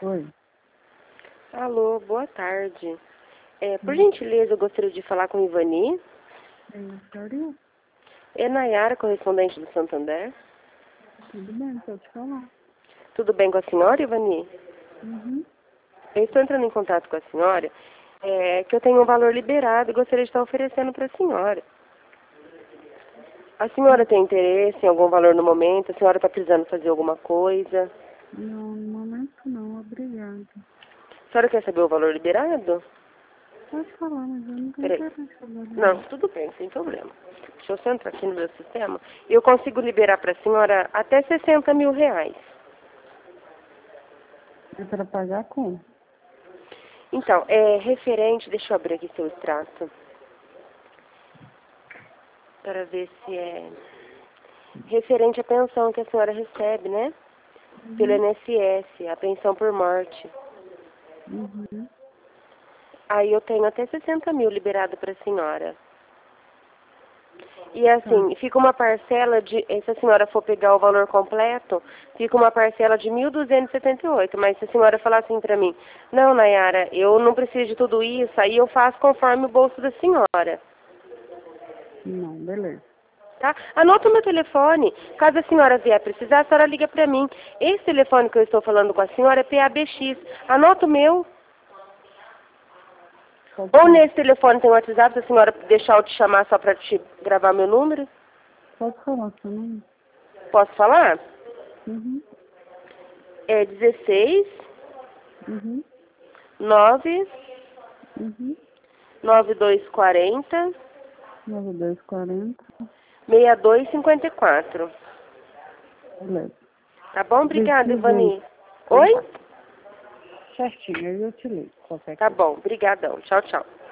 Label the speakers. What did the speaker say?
Speaker 1: Oi.
Speaker 2: Alô, boa tarde. Por gentileza, eu gostaria de falar com Ivani.
Speaker 1: Senhoria?
Speaker 2: É Nayara, correspondente do Santander.
Speaker 1: Tudo bem, pode falar.
Speaker 2: Tudo bem com a senhora, Ivani?
Speaker 1: Uhum.
Speaker 2: Eu estou entrando em contato com a senhora, que eu tenho um valor liberado e gostaria de estar oferecendo para a senhora. A senhora tem interesse em algum valor no momento? A senhora está precisando fazer alguma coisa?
Speaker 1: Não, no momento não, obrigada.
Speaker 2: A senhora quer saber o valor liberado?
Speaker 1: Pode falar, mas eu não tenho
Speaker 2: Peraí.
Speaker 1: interesse agora.
Speaker 2: Não, tudo bem, sem problema. Deixa eu só entrar aqui no meu sistema. Eu consigo liberar para a senhora até 60 mil reais.
Speaker 1: É para pagar como?
Speaker 2: Então, referente, deixa eu abrir aqui seu extrato, para ver se é referente à pensão que a senhora recebe, né? Pelo INSS, a pensão por morte.
Speaker 1: Uhum.
Speaker 2: Aí eu tenho até 60 mil liberado para a senhora. E assim,
Speaker 1: Tá.
Speaker 2: fica uma parcela de, se a senhora for pegar o valor completo, fica uma parcela de 1.278. Mas se a senhora falar assim para mim, não, Nayara, eu não preciso de tudo isso, aí eu faço conforme o bolso da senhora.
Speaker 1: Não, beleza.
Speaker 2: Tá? Anota o meu telefone. Caso a senhora vier precisar, a senhora liga para mim. Esse telefone que eu estou falando com a senhora é PABX. Anota o meu.
Speaker 1: Pode
Speaker 2: Ou
Speaker 1: falar.
Speaker 2: nesse telefone tem o WhatsApp, se a senhora deixar eu te chamar só para te gravar meu número.
Speaker 1: Pode falar seu nome.
Speaker 2: Posso falar?
Speaker 1: Uhum.
Speaker 2: É 16
Speaker 1: Uhum.
Speaker 2: 9
Speaker 1: Uhum.
Speaker 2: 9240
Speaker 1: 9240.
Speaker 2: 6254.
Speaker 1: Beleza.
Speaker 2: Tá bom? Obrigada,
Speaker 1: Precisei.
Speaker 2: Ivani. Oi?
Speaker 1: Certinho, aí eu te ligo. Qualquer
Speaker 2: Tá
Speaker 1: coisa.
Speaker 2: bom. Obrigadão. Tchau, tchau.